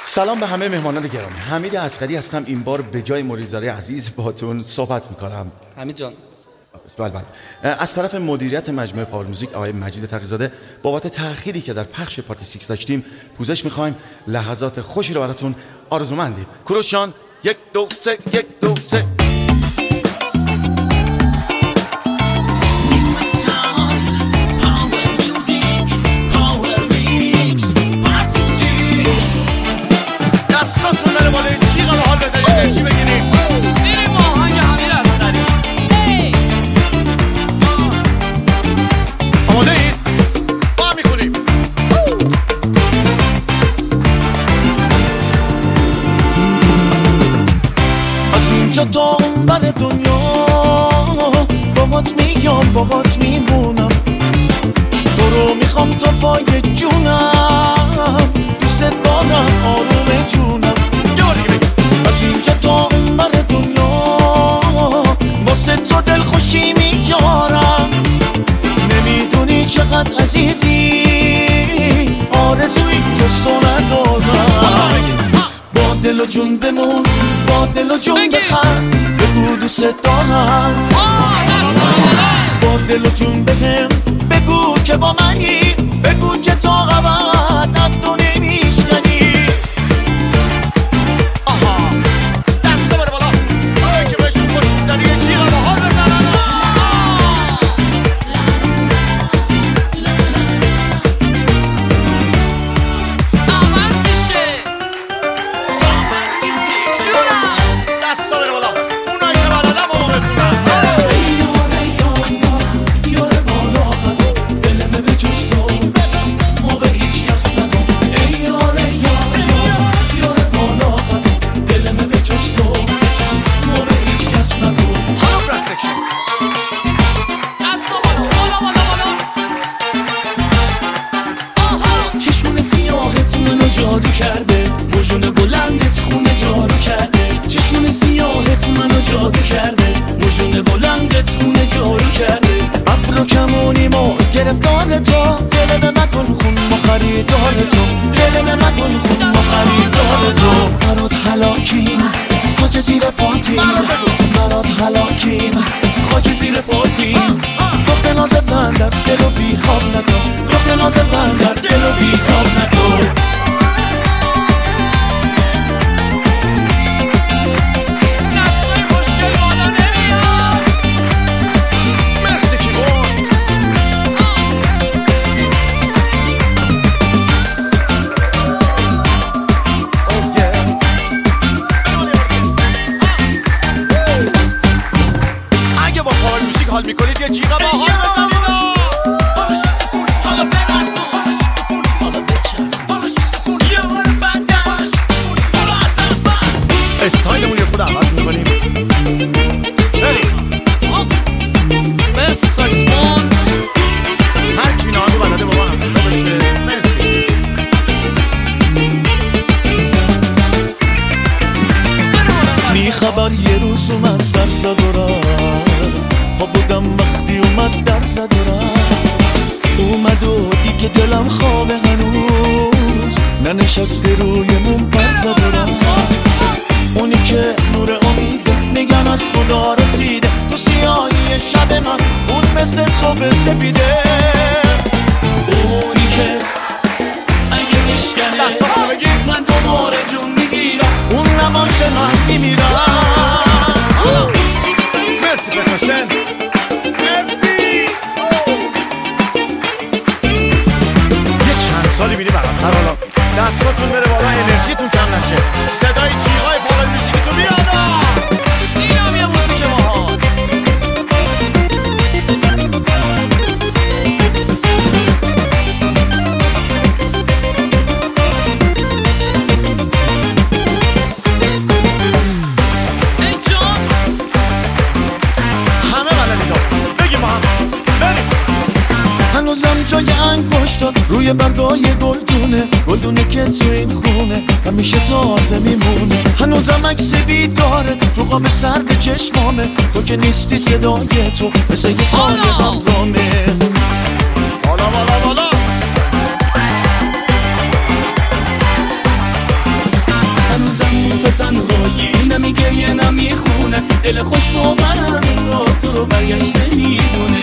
سلام به همه مهمانان گرامی. حمید اصغری هستم. این بار به جای مریزاری عزیز باهاتون صحبت میکنم. حمید جان. بله. از طرف مدیریت مجموعه پاور موزیک آقای مجید تقی‌زاده بابت تأخیری که در پخش پارتی 6 داشتیم پوزش میخوایم. لحظات خوشی رو براتون آرزومندیم. کوروش جان 1 2 3 1 2 3. دستاتون بره بالا، جیغ رو حال بزنید، انرژی بگیریم. میریم آهنگ حمید اصغری. آماده اید؟ با هم میخونیم. از اینجا تا اون بر دنیا باهات میگم، باهات میمونم. تو رو میخوام تا پای جونم، دوست دارم آروم جونم. از اینجا تا اون بر دنیا واسه تو دل خوشی میارم. نمیدونی چقدر عزیزی، آرزوی جز تو ندارم. با دل و جون بمون، با دل و جون بخند، بگو دوست دارم. با دل و جون بهم بگو که با منی، بگو که تا ابد از تو نمیشکنی. آها دستا بره بالا، آره که بهشون خوش میزنی، یه جیغ رو حال بزنن. عوض میشه دستا بره بالا، اونایی که بلدم با ما بخونن. جادو کرده، وجون بلندت خونه جارو کرده. چشمون سیاهت منو جادو کرده، وجون بلندت خونه جارو کرده. ابرو کمونیمو گرفتار تو، دل به مکن خون ما خریدار تو، دل به مکن خون ما خریدار تو. برات هلاکیم خاک زیر پاتیم، برات هلاکیم خاک زیر پاتیم. رخت ناز بندر دلو بی خواب نکن، رخت ناز بندر دلو بی خواب نکن. حال میکنید یه جیغ با حال بزنید. حالا برقص و حالا بچرخ، یه بار بندن، حالا اصلا بند. استایلمون یه خود عوض میکنیم. بریم. مرسی ساکسفون. هر کی اینا رو بلده با ما همزیلا بشه. مرسی. بی خبر یه روز اومد سر زد و رفت، ها بودم وقتی اومد در زد و رفت. اومد و دیگه دلم خوابه هنوز، ننشسته روی مون پر زد و رفت. اونی که نور امیده نگم از خدا رسیده، تو سیاهی شب من اون مثل صبح سپیده. اونی که اگه میشکنه من دوباره جون میگیرم، اون نماش من میمیرم. مرسی پرکاشن. یه چند سالی میری براتر. حالا دستاتون بره بالا، انرژیتون کم نشه. صدای جیغای پاور موزیکتون بیاد. اینم یه موزیک باحال. ای جان همه بلدید بگیم با هم. بریم. هنوزم جای انگشتات روی برگای گلدونه که تو این خونه همیشه تازه میمونه. هنوزم عکس بیدارت تو قاب سرد چشمامه، تو که نیستی صدای تو مثل یه سال همرامه. بالا دل خوش با منم انگار تو رو برگشت نمیدونه.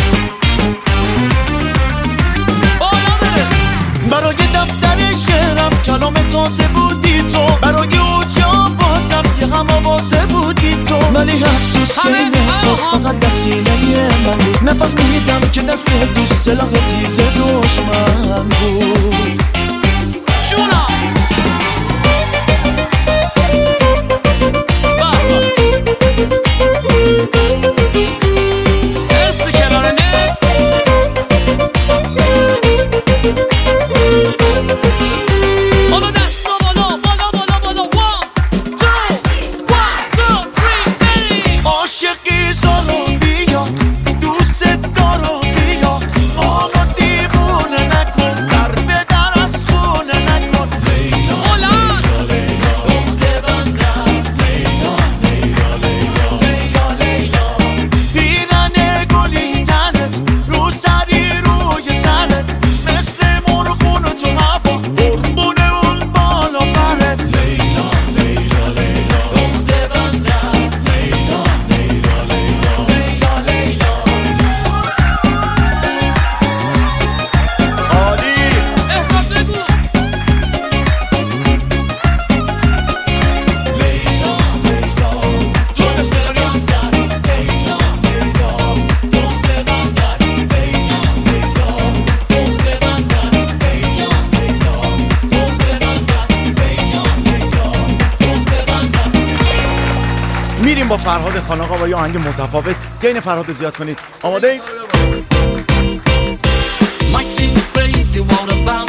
برای دفتر شعرم کلام تازه بودی تو، برای اوجا بازم یه هم آوازه بودی تو، ولی افسوس که این احساس فقط در سینه من بود. نفهمیدم که دست دوست سلاح تیز دشمن بود. میریم با فرهاد خان آقا با یه آهنگ متفاوت. گین فرهاد زیاد کنید. آماده اید؟